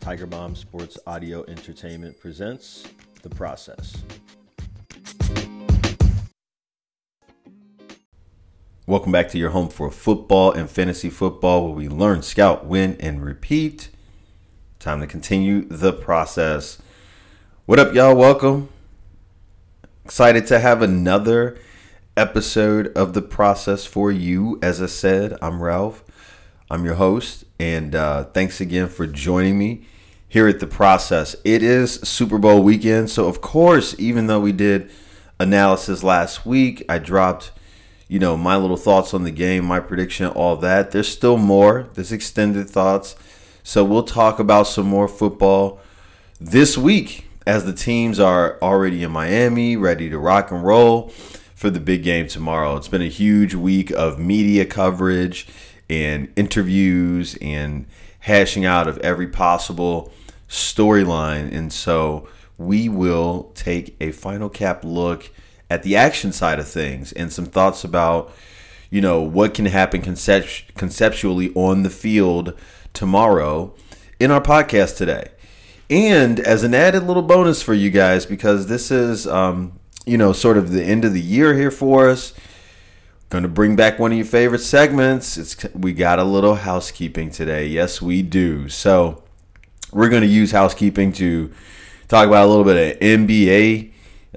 Tiger Bomb Sports Audio Entertainment presents The Process. Welcome back to your home for football and fantasy football, where we learn, scout, win, and repeat. Time to continue the process. What up, y'all? Welcome. Excited to have another episode of The Process for you. As I said, I'm Ralph. I'm your host, and thanks again for joining me here at The Process. It is Super Bowl weekend, so of course, even though we did analysis last week, I dropped my little thoughts on the game, my prediction, all that. There's still more. There's extended thoughts. So we'll talk about some more football this week as the teams are already in Miami, ready to rock and roll for the big game tomorrow. It's been a huge week of media coverage and interviews and hashing out of every possible storyline. And so we will take a final cap look at the action side of things and some thoughts about, what can happen conceptually on the field tomorrow in our podcast today. And as an added little bonus for you guys, because this is, sort of the end of the year here for us, going to bring back one of your favorite segments. We got a little housekeeping today. Yes, we do. So we're going to use housekeeping to talk about a little bit of NBA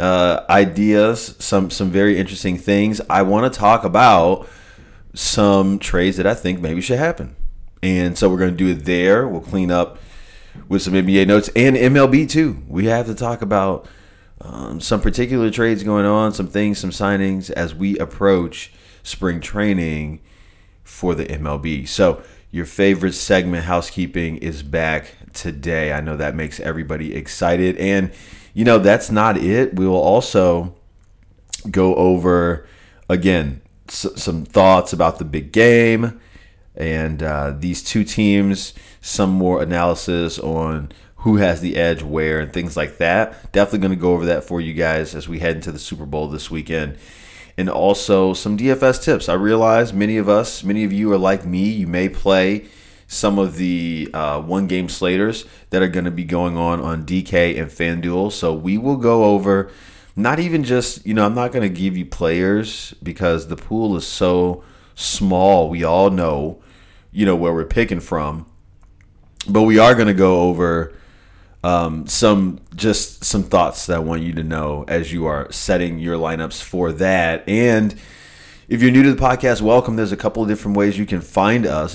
ideas, some very interesting things. I want to talk about some trades that I think maybe should happen. And so we're going to do it there. We'll clean up with some NBA notes and MLB too. We have to talk about some particular trades going on, some things, some signings as we approach spring training for the MLB. So your favorite segment, housekeeping, is back today. I know that makes everybody excited. And that's not it. We will also go over, again, some thoughts about the big game and these two teams, some more analysis on who has the edge where and things like that. Definitely going to go over that for you guys as we head into the Super Bowl this weekend. And also some DFS tips. I realize many of you are like me. You may play some of the one-game slaters that are going to be going on DK and FanDuel. So we will go over not even just, I'm not going to give you players because the pool is so small. We all know, where we're picking from. But we are going to go over some thoughts that I want you to know as you are setting your lineups for that. And if you're new to the podcast, welcome. There's a couple of different ways you can find us.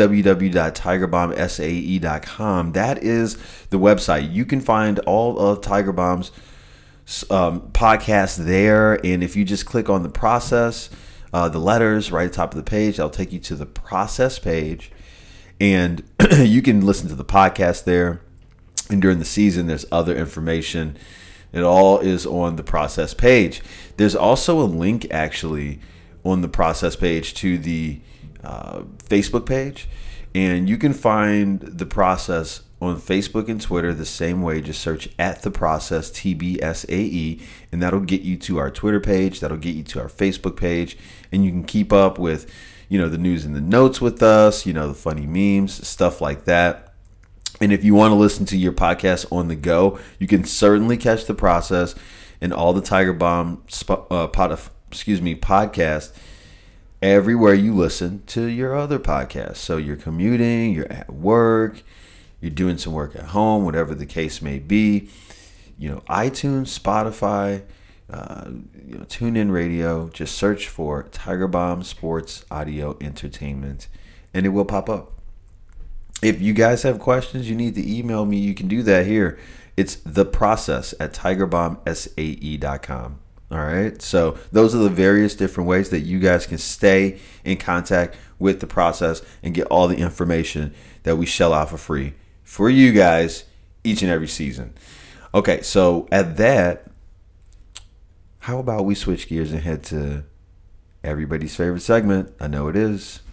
www.tigerbombsae.com. That is the website. You can find all of Tiger Bomb's podcasts there. And if you just click on the process, the letters right at the top of the page, that'll take you to the process page. And you can listen to the podcast there. And during the season, there's other information. It all is on the process page. There's also a link, actually, on the process page to the Facebook page. And you can find the process on Facebook and Twitter the same way. Just search at the process, TBSAE, and that'll get you to our Twitter page. That'll get you to our Facebook page. And you can keep up with, the news and the notes with us, the funny memes, stuff like that. And if you want to listen to your podcast on the go, you can certainly catch the process and all the Tiger Bomb podcast everywhere you listen to your other podcasts. So you're commuting, you're at work, you're doing some work at home, whatever the case may be. iTunes, Spotify, TuneIn Radio. Just search for Tiger Bomb Sports Audio Entertainment, and it will pop up. If you guys have questions, you need to email me. You can do that here. It's theprocess@tigerbombsae.com. All right. So those are the various different ways that you guys can stay in contact with the process and get all the information that we shell out for free for you guys each and every season. Okay. So at that, how about we switch gears and head to everybody's favorite segment? I know it is.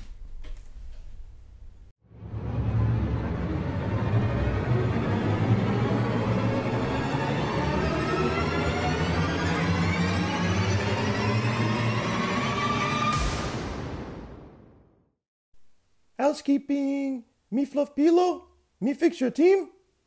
Housekeeping. Me fluff pillow. Me fix your team.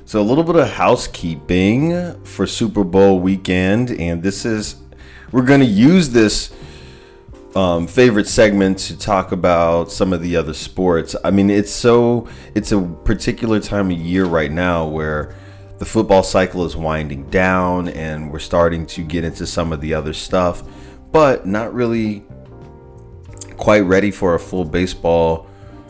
So a little bit of housekeeping for Super Bowl weekend, and we're going to use this favorite segment to talk about some of the other sports. I mean, it's a particular time of year right now where the football cycle is winding down and we're starting to get into some of the other stuff, but not really quite ready for a full baseball,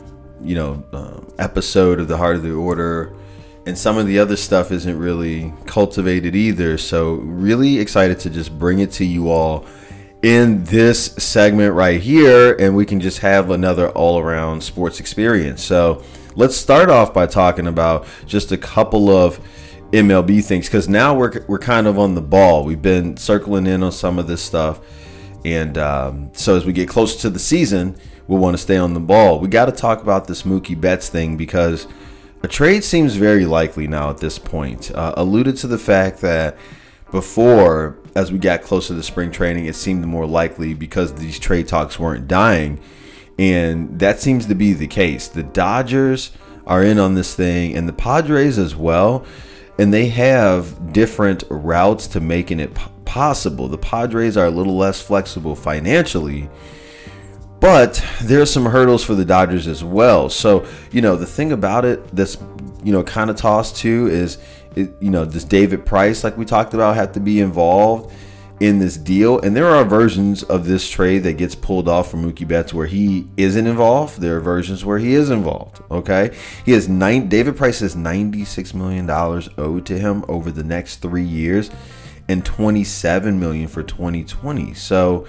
episode of the Heart of the Order. And some of the other stuff isn't really cultivated either. So really excited to just bring it to you all in this segment right here. And we can just have another all-around sports experience. So let's start off by talking about just a couple of MLB things. Because now we're kind of on the ball. We've been circling in on some of this stuff. And so as we get closer to the season, we'll want to stay on the ball. We got to talk about this Mookie Betts thing because a trade seems very likely now at this point. Alluded to the fact that before, as we got closer to spring training, it seemed more likely because these trade talks weren't dying. And that seems to be the case. The Dodgers are in on this thing and the Padres as well. And they have different routes to making it possible. The Padres are a little less flexible financially, but there are some hurdles for the Dodgers as well. So, the thing about it that's, kind of tossed too is, does David Price, like we talked about, have to be involved in this deal? And there are versions of this trade that gets pulled off for Mookie Betts where he isn't involved. There are versions where he is involved. Okay. David Price has $96 million owed to him over the next 3 years and $27 million for 2020. So,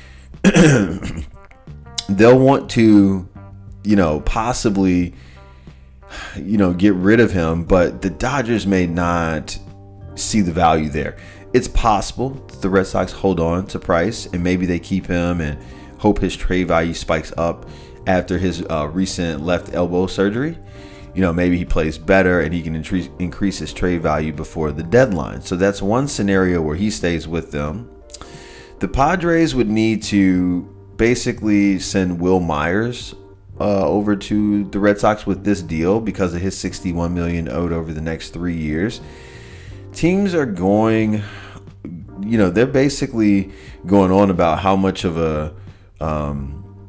they'll want to, possibly, get rid of him, but the Dodgers may not see the value there. It's possible that the Red Sox hold on to Price and maybe they keep him and hope his trade value spikes up after his recent left elbow surgery. Maybe he plays better and he can increase his trade value before the deadline. So that's one scenario where he stays with them. The Padres would need to basically send Will Myers over to the Red Sox with this deal because of his $61 million owed over the next 3 years. Teams are going, they're basically going on about how much of a, I'm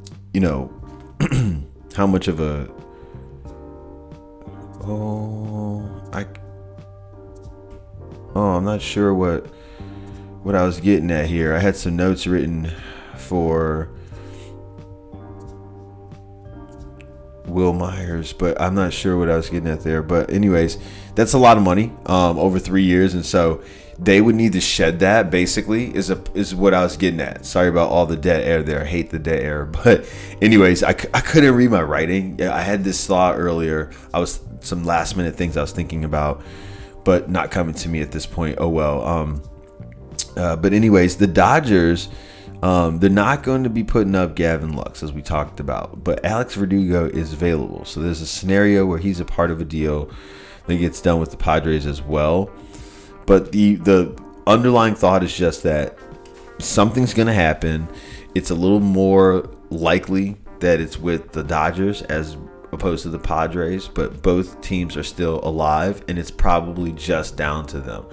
not sure what I was getting at here. I had some notes written for Will Myers, but I'm not sure what I was getting at there. But anyways, that's a lot of money over 3 years, and so they would need to shed that. Basically, is what I was getting at. Sorry about all the dead air there. I hate the dead air, but anyways, I couldn't read my writing. I had this thought earlier. Some last minute things I was thinking about, but not coming to me at this point. Oh well. But anyways, the Dodgers. They're not going to be putting up Gavin Lux, as we talked about, but Alex Verdugo is available. So there's a scenario where he's a part of a deal that gets done with the Padres as well. But the underlying thought is just that something's going to happen. It's a little more likely that it's with the Dodgers as opposed to the Padres, but both teams are still alive, and it's probably just down to them.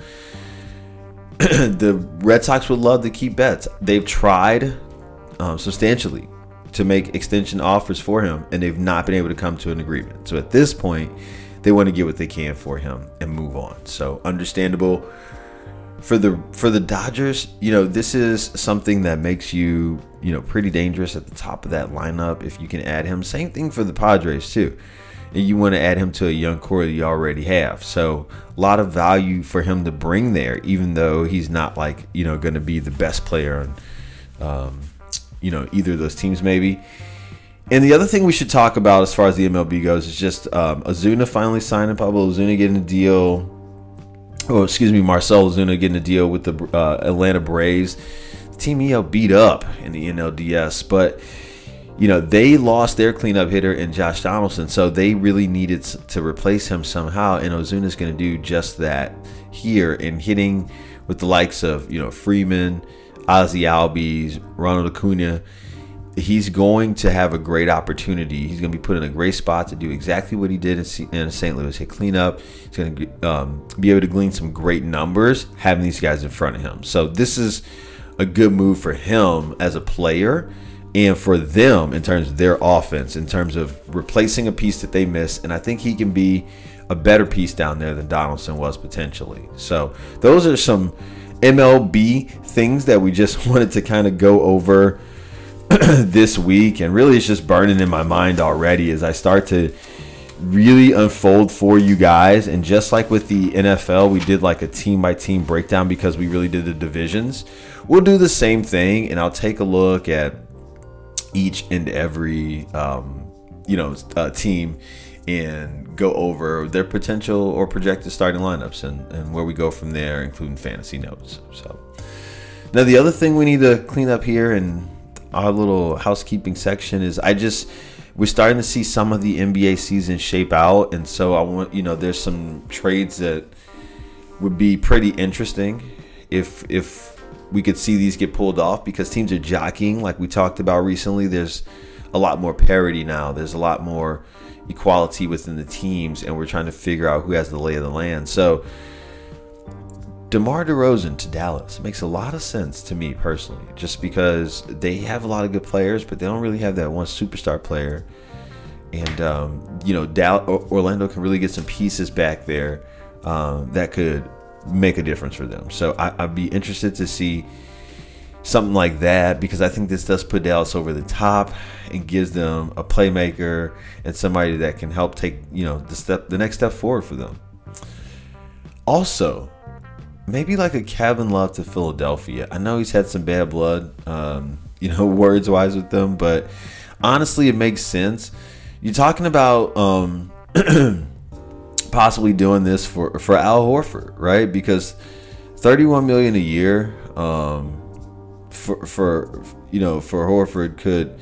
The Red Sox would love to keep Betts. They've tried substantially to make extension offers for him, and they've not been able to come to an agreement. So at this point, they want to get what they can for him and move on. So understandable for the Dodgers. This is something that makes you pretty dangerous at the top of that lineup if you can add him. Same thing for the Padres too. You want to add him to a young core that you already have. So a lot of value for him to bring there, even though he's not going to be the best player on, either of those teams maybe. And the other thing we should talk about as far as the MLB goes is just Ozuna finally signing. Pablo Ozuna getting a deal. Marcell Ozuna getting a deal with the Atlanta Braves. The team he beat up in the NLDS, but they lost their cleanup hitter in Josh Donaldson, so they really needed to replace him somehow, and Ozuna's going to do just that here in hitting with the likes of Freeman, Ozzie Albies, Ronald Acuna. he's going to have a great opportunity. He's going to be put in a great spot to do exactly what he did in St. Louis. Hit cleanup. He's going to be able to glean some great numbers having these guys in front of him. So this is a good move for him as a player and for them in terms of their offense, in terms of replacing a piece that they missed. And I think he can be a better piece down there than Donaldson was potentially. So those are some MLB things that we just wanted to kind of go over this week, and really it's just burning in my mind already as I start to really unfold for you guys. And just like with the NFL, we did like a team by team breakdown because we really did the divisions. We'll do the same thing, and I'll take a look at each and every team and go over their potential or projected starting lineups and where we go from there, including fantasy notes. So now the other thing we need to clean up here in our little housekeeping section is we're starting to see some of the NBA season shape out, and so I want, there's some trades that would be pretty interesting if we could see these get pulled off, because teams are jockeying like we talked about recently. There's a lot more parity now. There's a lot more equality within the teams, and we're trying to figure out who has the lay of the land. So DeMar DeRozan to Dallas makes a lot of sense to me personally, just because they have a lot of good players, but they don't really have that one superstar player. And, Orlando can really get some pieces back there that could make a difference for them. So I'd be interested to see something like that, because I think this does put Dallas over the top and gives them a playmaker and somebody that can help take, the next step forward for them. Also, maybe like a Kevin Love to Philadelphia. I know he's had some bad blood, words wise with them, but honestly, it makes sense. You're talking about possibly doing this for Al Horford, right? Because $31 million a year for Horford could,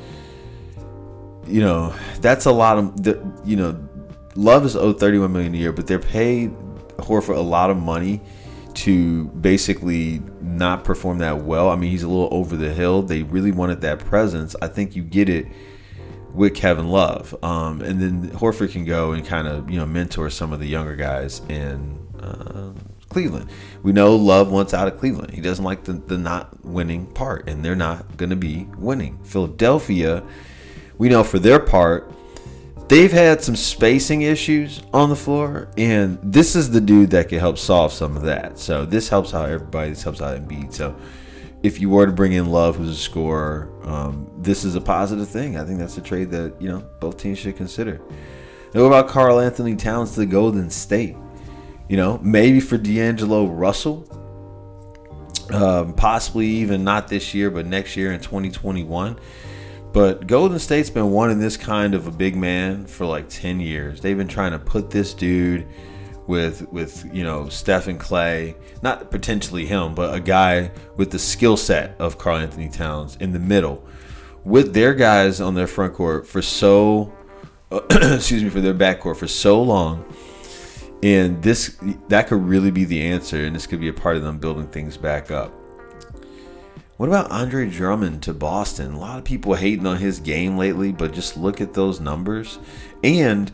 that's a lot of Love is owed $31 million a year, but they're paid Horford a lot of money to basically not perform that well. I mean, he's a little over the hill. They really wanted that presence. I think you get it with Kevin Love. And then Horford can go and kind of, mentor some of the younger guys in Cleveland. We know Love wants out of Cleveland. He doesn't like the not winning part, and they're not going to be winning. Philadelphia, we know for their part, they've had some spacing issues on the floor, and this is the dude that can help solve some of that. So this helps out everybody. This helps out Embiid. So if you were to bring in Love, who's a scorer, this is a positive thing. I think that's a trade that, both teams should consider. Now, what about Karl Anthony Towns to Golden State? Maybe for D'Angelo Russell, possibly even not this year, but next year in 2021. But Golden State's been wanting this kind of a big man for like 10 years. They've been trying to put this dude with Steph and Clay, not potentially him, but a guy with the skill set of Karl Anthony Towns in the middle, with their guys on their front court for for their backcourt for so long. And that could really be the answer, and this could be a part of them building things back up. What about Andre Drummond to Boston? A lot of people hating on his game lately, but just look at those numbers. And,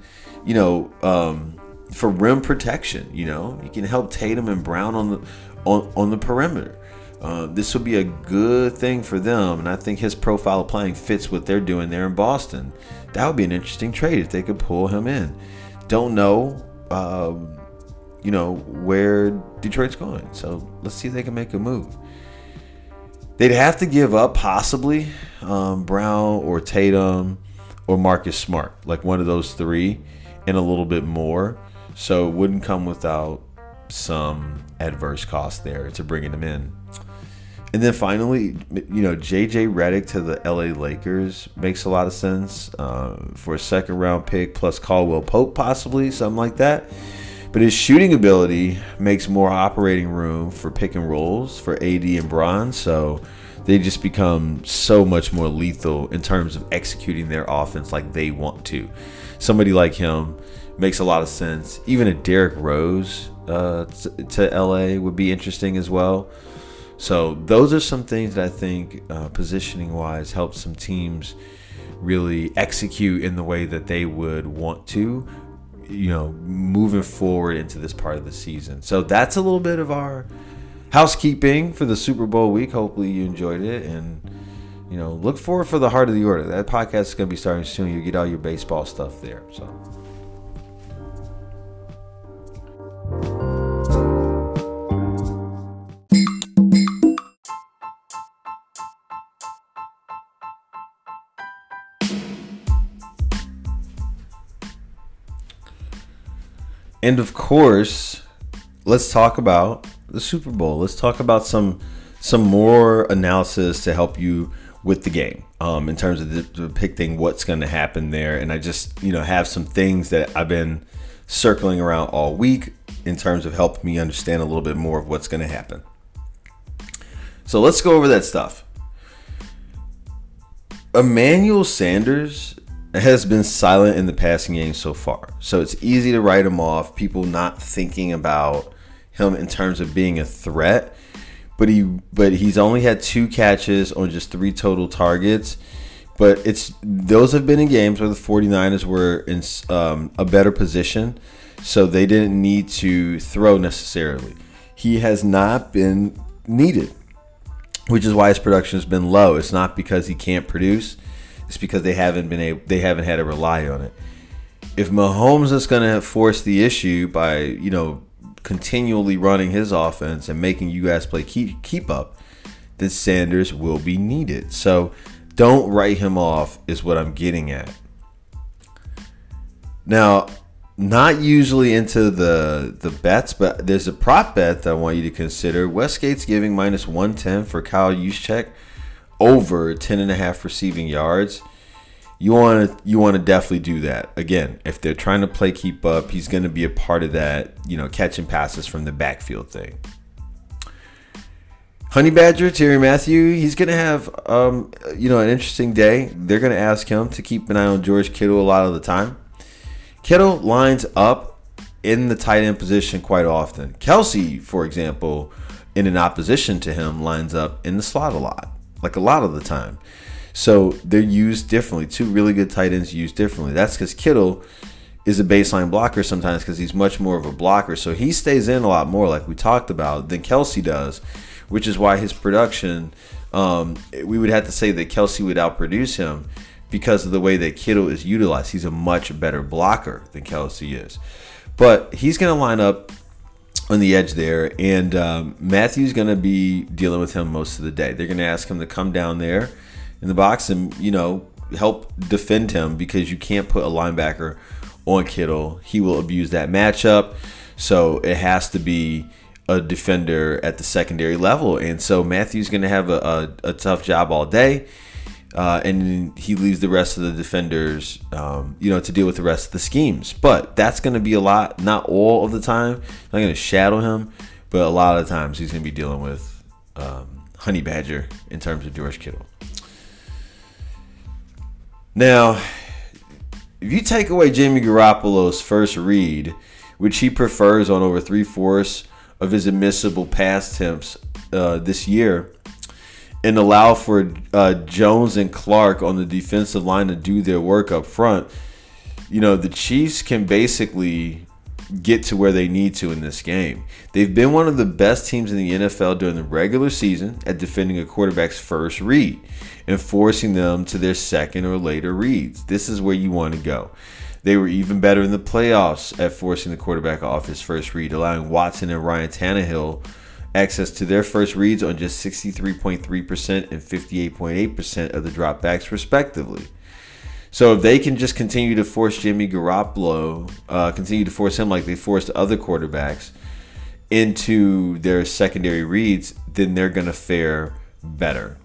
for rim protection, you can help Tatum and Brown on the perimeter. This would be a good thing for them, and I think his profile of playing fits what they're doing there in Boston. That would be an interesting trade if they could pull him in. Don't know, where Detroit's going. So let's see if they can make a move. They'd have to give up possibly Brown or Tatum or Marcus Smart, like one of those three, and a little bit more. So it wouldn't come without some adverse cost there to bringing them in. And then finally, JJ Redick to the LA Lakers makes a lot of sense for a second round pick plus Caldwell Pope, possibly something like that. But his shooting ability makes more operating room for pick and rolls for AD and Bron. So they just become so much more lethal in terms of executing their offense like they want to. Somebody like him makes a lot of sense. Even a Derrick Rose to LA would be interesting as well. So those are some things that I think positioning wise help some teams really execute in the way that they would want to, moving forward into this part of the season. So that's a little bit of our housekeeping for the Super Bowl week. Hopefully you enjoyed it, and look forward for the Heart of the Order. That podcast is going to be starting soon. You get all your baseball stuff there. So. And of course, let's talk about the Super Bowl. Let's talk about some more analysis to help you with the game in terms of depicting what's going to happen there. And I just, have some things that I've been circling around all week in terms of helping me understand a little bit more of what's going to happen. So let's go over that stuff. Emmanuel Sanders has been silent in the passing game so far. So it's easy to write him off, people not thinking about him in terms of being a threat. But he's only had 2 catches on just 3 total targets. But those have been in games where the 49ers were in a better position, so they didn't need to throw necessarily. He has not been needed, which is why his production has been low. It's not because he can't produce. It's because they haven't had to rely on it. If Mahomes is going to force the issue by, continually running his offense and making you guys play keep up, then Sanders will be needed. So don't write him off is what I'm getting at. Now, not usually into the bets, but there's a prop bet that I want you to consider. Westgate's giving -110 for Kyle Juszczyk over 10.5 receiving yards. You want to definitely do that. Again, if they're trying to play keep up, he's going to be a part of that, catching passes from the backfield thing. Honey Badger, Terry Matthew, he's going to have, an interesting day. They're going to ask him to keep an eye on George Kittle a lot of the time. Kittle lines up in the tight end position quite often. Kelsey, for example, in an opposition to him, lines up in the slot a lot of the time. So they're used differently. 2 really good tight ends used differently. That's because Kittle is a baseline blocker sometimes because he's much more of a blocker. So he stays in a lot more, like we talked about, than Kelsey does, which is why his production, we would have to say that Kelsey would outproduce him because of the way that Kittle is utilized. He's a much better blocker than Kelsey is. But he's going to line up on the edge there, and Matthew's going to be dealing with him most of the day. They're going to ask him to come down there in the box and, help defend him because you can't put a linebacker on Kittle. He will abuse that matchup. So it has to be a defender at the secondary level. And so Matthew's going to have a tough job all day. And he leaves the rest of the defenders, to deal with the rest of the schemes. But that's going to be a lot, not all of the time. I'm not going to shadow him, but a lot of the times he's going to be dealing with Honey Badger in terms of George Kittle. Now, if you take away Jimmy Garoppolo's first read, which he prefers on over 3/4 of his admissible pass attempts this year, and allow for Jones and Clark on the defensive line to do their work up front, the Chiefs can basically get to where they need to in this game. They've been one of the best teams in the NFL during the regular season at defending a quarterback's first read and forcing them to their second or later reads. This is where you want to go. They were even better in the playoffs at forcing the quarterback off his first read, allowing Watson and Ryan Tannehill access to their first reads on just 63.3% and 58.8% of the dropbacks, respectively. So if they can just continue to force Jimmy Garoppolo, continue to force him like they forced other quarterbacks into their secondary reads, then they're going to fare better.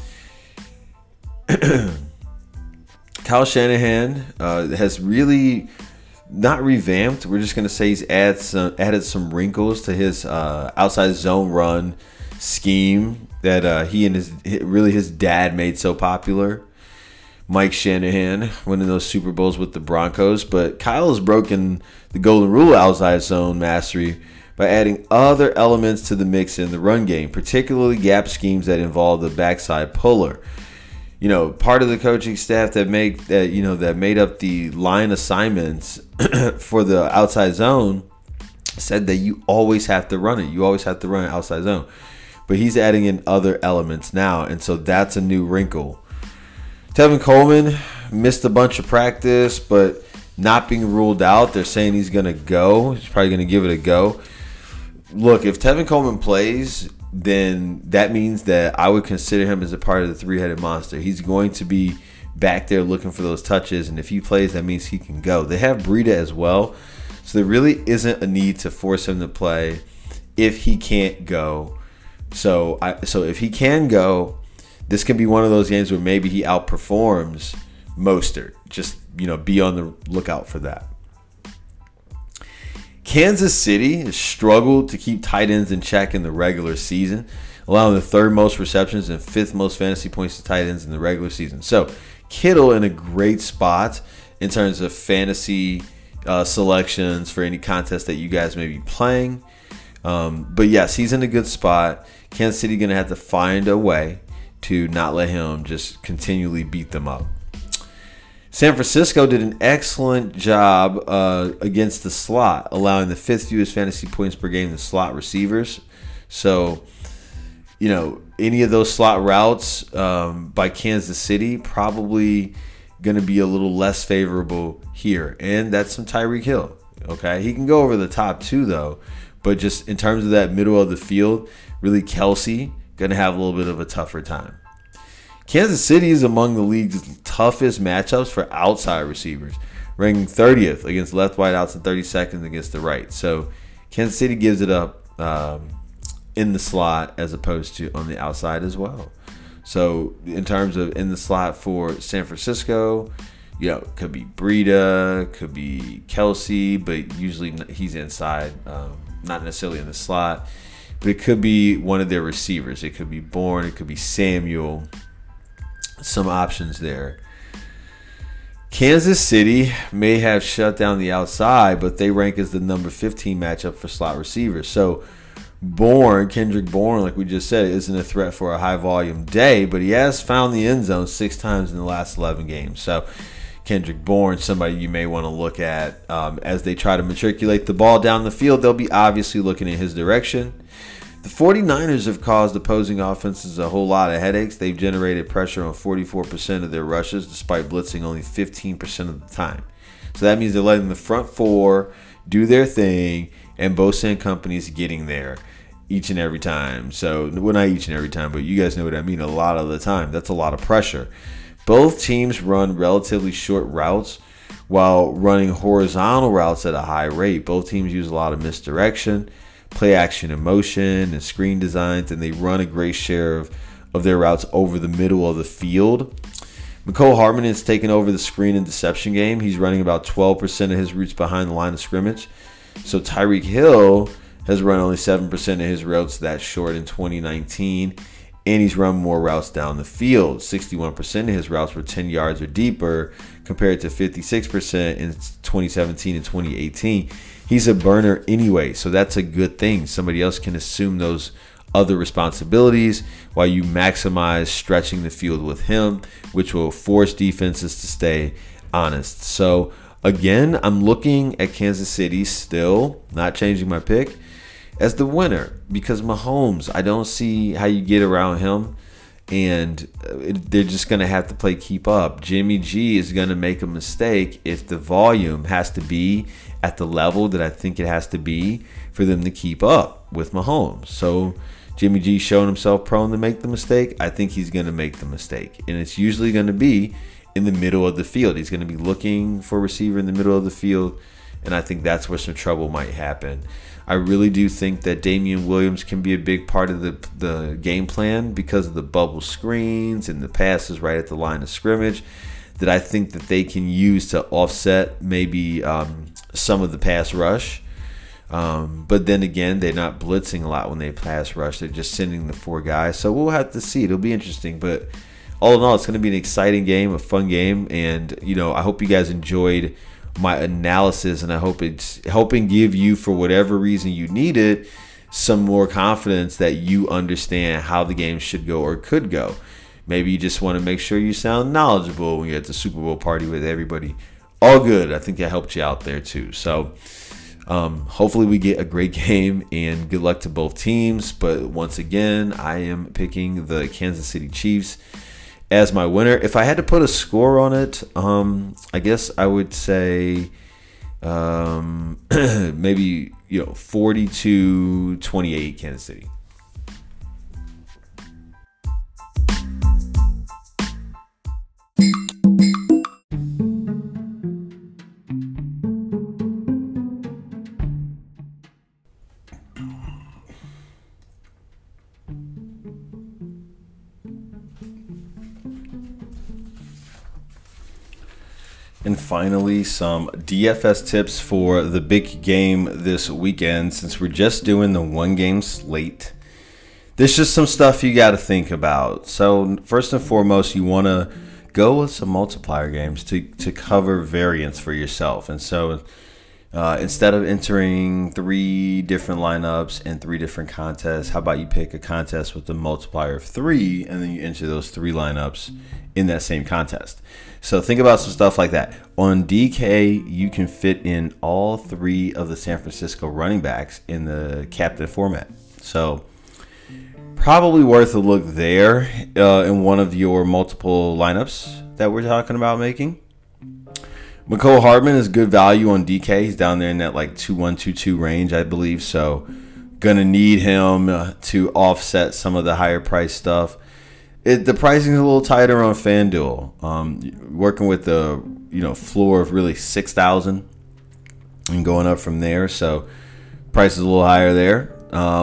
Kyle Shanahan has really not revamped. We're just going to say he's added some wrinkles to his outside zone run scheme that he and his dad made so popular. Mike Shanahan winning those Super Bowls with the Broncos. But Kyle has broken the golden rule outside zone mastery by adding other elements to the mix in the run game, particularly gap schemes that involve the backside puller. Part of the coaching staff that made up the line assignments for the outside zone said that you always have to run it. You always have to run it outside zone. But he's adding in other elements now, and so that's a new wrinkle. Tevin Coleman missed a bunch of practice, but not being ruled out. They're saying he's going to go. He's probably going to give it a go. Look, if Tevin Coleman plays, then that means that I would consider him as a part of the three-headed monster. He's going to be back there looking for those touches, and if he plays, that means he can go. They have Breida as well, so there really isn't a need to force him to play if he can't go. So if he can go, this can be one of those games where maybe he outperforms Mostert. Just, be on the lookout for that. Kansas City has struggled to keep tight ends in check in the regular season, allowing the third most receptions and fifth most fantasy points to tight ends in the regular season. So Kittle in a great spot in terms of fantasy selections for any contest that you guys may be playing. But yes, he's in a good spot. Kansas City going to have to find a way to not let him just continually beat them up. San Francisco did an excellent job against the slot, allowing the fifth fewest fantasy points per game to slot receivers. So, any of those slot routes by Kansas City probably going to be a little less favorable here. And that's some Tyreek Hill. Okay, he can go over the top too, though. But just in terms of that middle of the field, really Kelsey going to have a little bit of a tougher time. Kansas City is among the league's toughest matchups for outside receivers, ranking 30th against left wide outs and 32nd against the right. So Kansas City gives it up in the slot as opposed to on the outside as well. So in terms of in the slot for San Francisco, could be Breida, could be Kelsey, but usually he's inside, not necessarily in the slot. But it could be one of their receivers. It could be Bourne. It could be Samuel. Some options there. Kansas City may have shut down the outside, but they rank as the number 15 matchup for slot receivers. So Kendrick Bourne, like we just said, isn't a threat for a high-volume day, but he has found the end zone 6 times in the last 11 games. So Kendrick Bourne, somebody you may want to look at as they try to matriculate the ball down the field. They'll be obviously looking in his direction. The 49ers have caused opposing offenses a whole lot of headaches. They've generated pressure on 44% of their rushes, despite blitzing only 15% of the time. So that means they're letting the front four do their thing, and Bosa and company's getting there each and every time. So, well, not each and every time, but you guys know what I mean. A lot of the time. That's a lot of pressure. Both teams run relatively short routes while running horizontal routes at a high rate. Both teams use a lot of misdirection, play action in motion, and screen designs, and they run a great share of their routes over the middle of the field. Mecole Hardman has taken over the screen and deception game. He's running about 12% of his routes behind the line of scrimmage. So Tyreek Hill has run only 7% of his routes that short in 2019, and he's run more routes down the field. 61% of his routes were 10 yards or deeper compared to 56% in 2017 and 2018. He's a burner anyway, so that's a good thing. Somebody else can assume those other responsibilities while you maximize stretching the field with him, which will force defenses to stay honest. So again, I'm looking at Kansas City still, not changing my pick, as the winner, because Mahomes, I don't see how you get around him, and they're just going to have to play keep up. Jimmy G is going to make a mistake if the volume has to be at the level that I think it has to be for them to keep up with Mahomes. So Jimmy G showing himself prone to make the mistake. I think he's going to make the mistake, and it's usually going to be in the middle of the field. He's going to be looking for a receiver in the middle of the field, and I think that's where some trouble might happen. I really do think that Damian Williams can be a big part of the game plan because of the bubble screens and the passes right at the line of scrimmage that I think that they can use to offset maybe some of the pass rush. But then again, they're not blitzing a lot when they pass rush. They're just sending the 4 guys. So we'll have to see. It'll be interesting. But all in all, it's going to be an exciting game, a fun game. And, I hope you guys enjoyed my analysis, and I hope it's helping give you, for whatever reason you need it, some more confidence that you understand how the game should go or could go. Maybe you just want to make sure you sound knowledgeable when you're at the Super Bowl party with everybody. All good. I think that helped you out there too. So hopefully we get a great game, and good luck to both teams. But once again, I am picking the Kansas City Chiefs as my winner. If I had to put a score on it, I guess I would say maybe 42-28 Kansas City. And finally, some DFS tips for the big game this weekend. Since we're just doing the one game slate, there's just some stuff you got to think about. So first and foremost, you want to go with some multiplier games to cover variance for yourself. And so instead of entering 3 different lineups and 3 different contests, how about you pick a contest with a multiplier of 3, and then you enter those 3 lineups in that same contest. So think about some stuff like that. On DK, you can fit in all 3 of the San Francisco running backs in the captain format. So probably worth a look there in one of your multiple lineups that we're talking about making. Mecole Hardman is good value on DK. He's down there in that like 2-1, 2-2 range, I believe. So gonna need him to offset some of the higher price stuff. The pricing is a little tighter on FanDuel. Working with the floor of really 6,000 and going up from there. So price is a little higher there.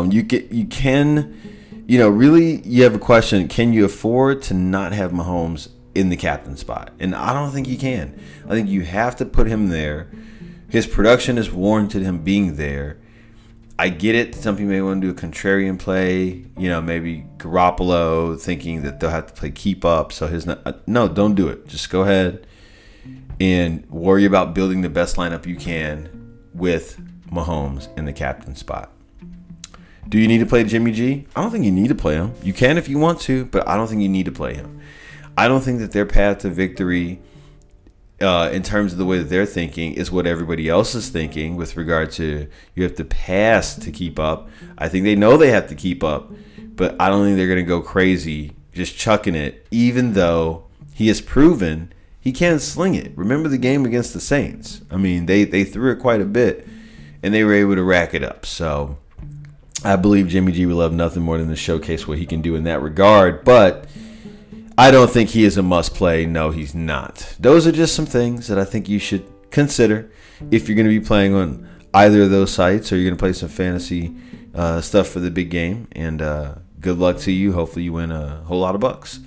You have a question. Can you afford to not have Mahomes in the captain spot? And I don't think you can. I think you have to put him there. His production has warranted him being there. I get it. Some people may want to do a contrarian play, maybe Garoppolo, thinking that they'll have to play keep up. So no, don't do it. Just go ahead and worry about building the best lineup you can with Mahomes in the captain spot. Do you need to play Jimmy G? I don't think you need to play him. You can if you want to, but I don't think you need to play him. I don't think that their path to victory in terms of the way that they're thinking is what everybody else is thinking with regard to you have to pass to keep up. I think they know they have to keep up, but I don't think they're going to go crazy just chucking it, even though he has proven he can sling it. Remember the game against the Saints? I mean, they threw it quite a bit, and they were able to rack it up. So I believe Jimmy G will love nothing more than to showcase what he can do in that regard, but I don't think he is a must-play. No, he's not. Those are just some things that I think you should consider if you're going to be playing on either of those sites, or you're going to play some fantasy stuff for the big game. And good luck to you. Hopefully you win a whole lot of bucks.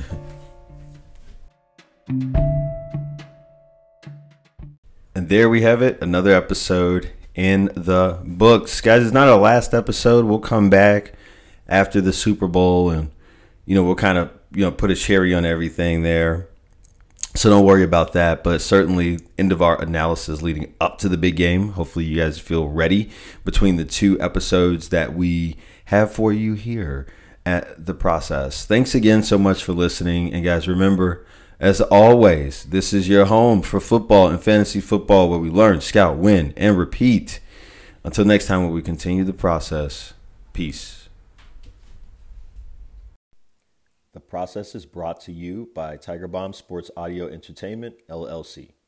And there we have it. Another episode in the books. Guys, it's not our last episode. We'll come back after the Super Bowl, and we'll kind of put a cherry on everything there. So don't worry about that. But certainly end of our analysis leading up to the big game. Hopefully you guys feel ready between the 2 episodes that we have for you here at The Process. Thanks again so much for listening. And guys, remember, as always, this is your home for football and fantasy football, where we learn, scout, win, and repeat. Until next time, when we continue the process, peace. The Process is brought to you by Tiger Bomb Sports Audio Entertainment, LLC.